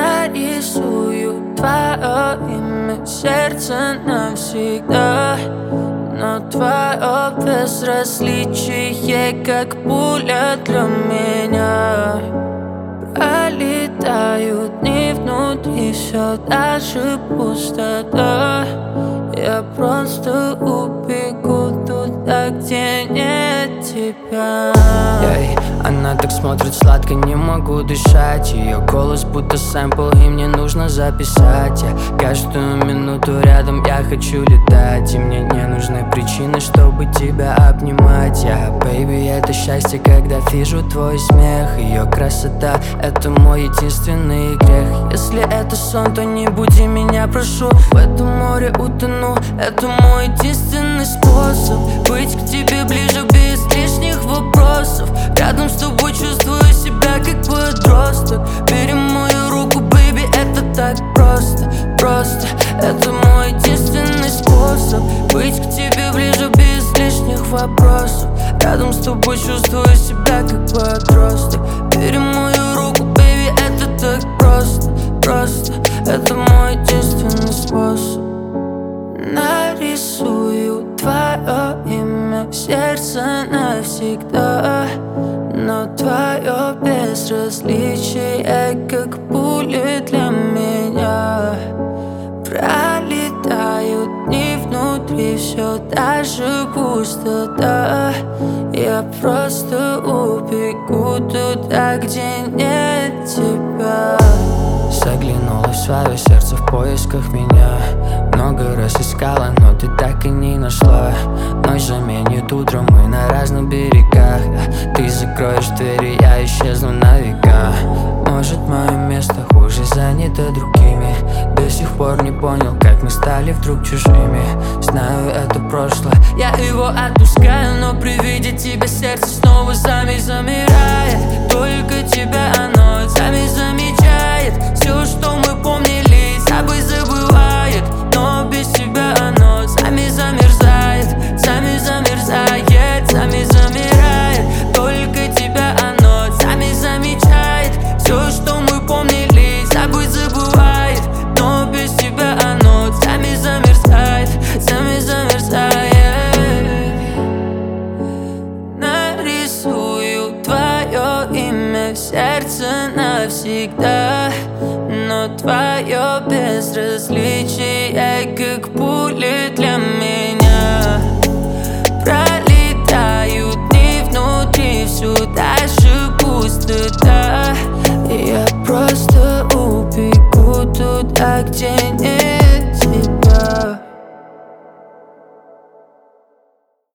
Нарисую твое имя, сердце навсегда. Но твое безразличие, как пуля для меня. Пролетают дни внутри, все даже пустота. Я просто убегу туда, где нет тебя. Она так смотрит сладко, не могу дышать. Ее голос будто сэмпл, и мне нужно записать. Каждую минуту рядом я хочу летать, и мне не нужны причины, чтобы тебя обнимать. Baby, это счастье, когда вижу твой смех. Ее красота — это мой единственный грех. Если это сон, то не буди меня, прошу. В этом море утону, это мой единственный способ быть к тебе ближе без лишних вопросов. Рядом с тобой чувствую себя как подросток. Бери мою руку, baby, это так просто, просто. Это мой единственный способ быть к тебе ближе без лишних вопросов. Рядом с тобой чувствую себя как подросток. Бери мою руку, baby, это так просто, просто. Это мой единственный способ. Нарисую твое имя, сердце навсегда. Но твое безразличие, как пули для меня. Пролетают дни внутри, все даже пустота. Я просто убегу туда, где нет тебя. Заглянула в свое сердце в поисках меня. Много раз искала, но ты так и не нашла. Ночь заменит утро, мы на разных берегах. Ты закроешь двери, я исчезну на века. Может, мое место хуже занято другими. До сих пор не понял, как мы стали вдруг чужими. Знаю, это прошлое, я его отпускаю, но при виде тебя сердце снова замирает. Только тебя оно сами замечает. Все, что мы помнили, забывает. Но без тебя оно сами замерзает, сами замерзает, сами замирает. Только тебя оно сами замечает. Все, что мы помнили, забывает. Но без тебя оно сами замерзает, сами замерзает. Нарисую твое имя в сердце навсегда. Но твое безразличие, как пули для меня. Пролетают дни внутри, всю даже пустота. Я просто убегу туда, где нет